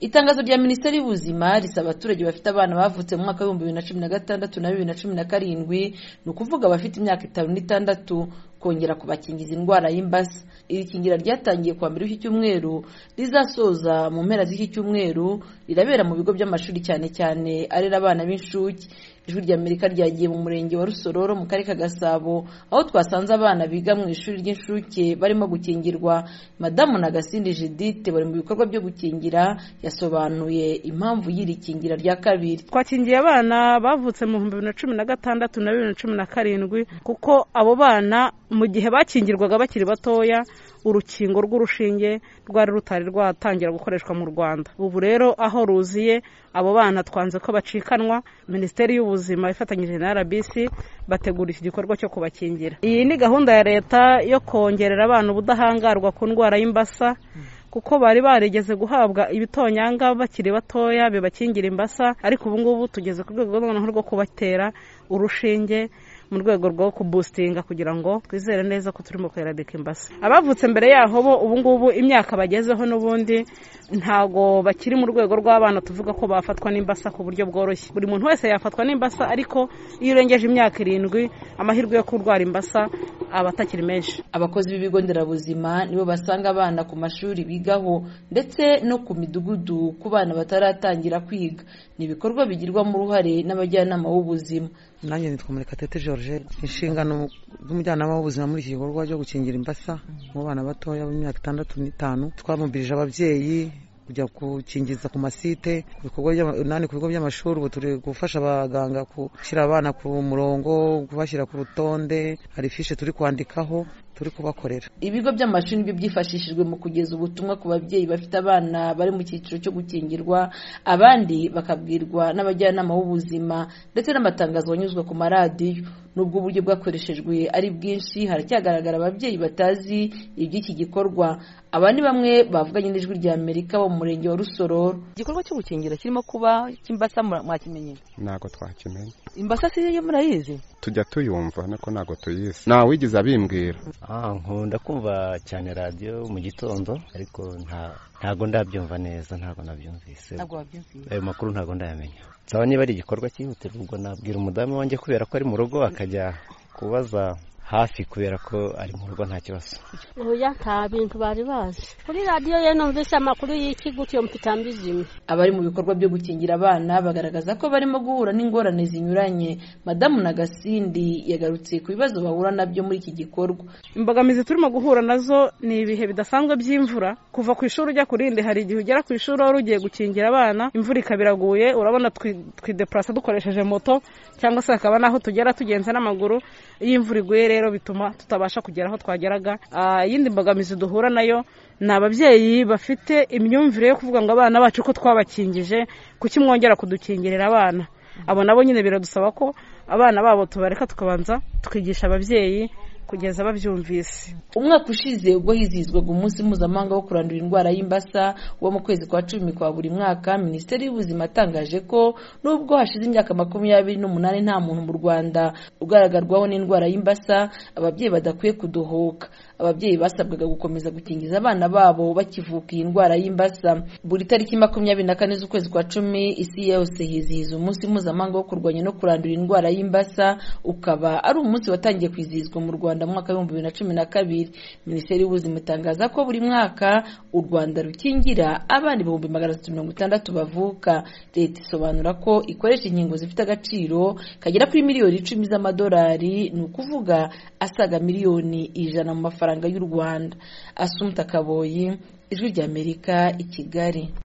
Itangazo rya Minisiteri y'Ubuzima risaba abaturage bafite abana bavutse mu mwaka wa 2016 na 2017 ni ukuvuga abafite imyaka 5 n'itandatu kongera kubakingiza indwara y'imbasa. Iri kingira ryatangiye kwa mbere w'iki cyumweru rizasoza mu mpera z'iki cyumweru, rirabera mu bigo by'amashuri cyane cyane arera abana b'inshuke. Ijwi rya Amerika ryagiye mu murenge wa Rusororo mu karere ka Gasabo, aho twasanze abana biga mu ishuri ry'inshuke barimo gukingirwa. Madamu Nagasindi Judith bari mu bikorwa byo gukingira, yasobanuye impamvu y'iri kingira rya kabiri. Twakingiye abana bavutse mu 2016 na 2017 kuko abo bana mu gihe bakingirwaga bakiri batoya urukingo rw'urushinge rwari rutari rwatangira gukoreshwa mu Rwanda. Ubu rero aho ruziye abo bana twanze ko bacikanwa, Minisiteri y'Ubuzima ifatanyije na RBC bategura iki gikorwa cyo kubakingira. Iyi ni gahunda ya leta yo kongerera abana ubudahangarwa ku ndwara y'imbasa, kuko bari barigeze guhabwa ibitonyanga bakiri batoya bibakingira imbasa, ariko ubu ngubu tugeze ku rwego rwo kubatera urushinge mu rwego rwo kuboostinga kugira ngo twizere neza ko turimo kweradika imbasa. Abavutse mbere yaho bo ubu ngubu imyaka bagezeho n'ubundi ntago bakiri mu rwego rw'abana tuvuga ko bafatwa n'imbasa ku buryo bworoshye. Buri muntu wese yafatwa n'imbasa, ariko iyo urengeje imyaka 7 amahirwe yo kurwara imbasa aba atakiri menshi. Abakozi b'ibigo nderabuzima nibo basanga abana ku mashuri bigaho ndetse no ku midugudu ku bana bataratangira kwiga. Ni ibikorwa bigirwamo uruhare n'abajyanama b'ubuzima. Nanjye nitwa Murekatete George, inshingano z'umujyanama w'ubuzima muri iki gikorwa cyo gukingira imbasa mu bana batoya b'imyaka 6 n'itanu. Twamubirije ababyeyi kujya gukingiza ku masite, ku bigo by'amashuri. Ubu turi gufasha abaganga gushyira abana ku murongo, kubashyira ku rutonde, hari fiche turi kwandikaho turi kubakorera. Ibigo by'amashuri nibyo byifashishijwe mu kugeza ubutumwa ku babyeyi bafite abana bari mu cyiciro cyo gukingirwa, abandi bakabwirwa n'abajyanama b'ubuzima ndetse n'amatangazo anyuzwa ku maradiyo. Nubwo uburyo bwakoreshejwe ari bwinshi, haracyagaragara ababyeyi batazi iby'iki gikorwa. Aba ni bamwe bavuganye n'Ijwi rya Amerika bo mu murenge wa Rusororo. Igikorwa cyo gukingira kirimo kuba cy'imbasa mwakimenye? Ntago twakimenye. Imbasa si yo murayizi? Tujya tuyumva nako ntago tuyizi. Nta wigize abimbwira. Nkunda kumva cyane radio mu gitondo, ariko ntago ndabyumva neza, ntago nabyumvise. Ntago wabyumvise? Ayo makuru ntago ndayamenya. Saba niba ari igikorwa cyihutirwa, ubwo nabwira umudamu wanjye kubera ko ari mu rugo akajya kubaza hafi kubera ko ari mu rugo nta kibazo. Oya, nta bintu bari bazi. Kuri radio ye numvise amakuru y'ikigo cyo mpitambizimwe. Abari mu bikorwa byo gukingira abana bagaragaza ko barimo guhura n'ingorane zinyuranye. Madamu Nagasindi yagarutse ku bibazo bahura nabyo muri iki gikorwa. Imbogamizi turimo guhura nazo ni ibihe bidasanzwe by'imvura. Kuva ku ishuri ujya kurinde, hari igihe ugera ku ishuri wari ugiye gukingira abana, imvura ikabiraguye, urabona twideplasa dukoresheje moto, cyangwa se akaba naho tugera tugenza n'amaguru. Iyo imvura iguye rero bituma tutabasha kugera aho twageraga. Yindi mbogamizi duhura nayo ni ababyeyi bafite imyumvire yo kuvuga ngo abana bacu ko twabakingije, kuki mwongera kudukingirira abana. Abo nabo nyine biradusaba ko abana babo tubareka tukabanza tukigisha ababyeyi kugeza babyumvise. Umwaka ushize ubwo hizihizwaga umunsi mpuzamahanga wo kurandura indwara y'imbasa wo mu kwezi kwa 10 kwa buri mwaka, Minisiteri y'Ubuzima atangaje ko nubwo hashize imyaka 28 nta muntu mu Rwanda ugaragarwaho n'indwara y'imbasa, ababyeyi badakwiye kudohoka. Ababyeyi basabwaga gukomeza gukingiza abana babo bakivuka iyi ndwara y'imbasa. Buri tariki 24 z'ukwezi kwa 10 isi yose hizihiza umunsi mpuzamahanga wo kurwanya no kurandura indwara y'imbasa, ukaba ari umunsi watangiye kwizihizwa mu Rwanda mu mwaka wa 2012. Minisiteri y'Ubuzima itangaza ko buri mwaka u Rwanda rukingira abana 360 bavuka. Leta isobanura ko ikoresha inkingo zifite agaciro kagera kuri miliyoni 10 z'amadolari, ni ukuvuga asaga miliyoni 100 mu mafaranga y'u Rwanda. Asumta Kaboyi, Ijwi rya Amerika, i Kigali.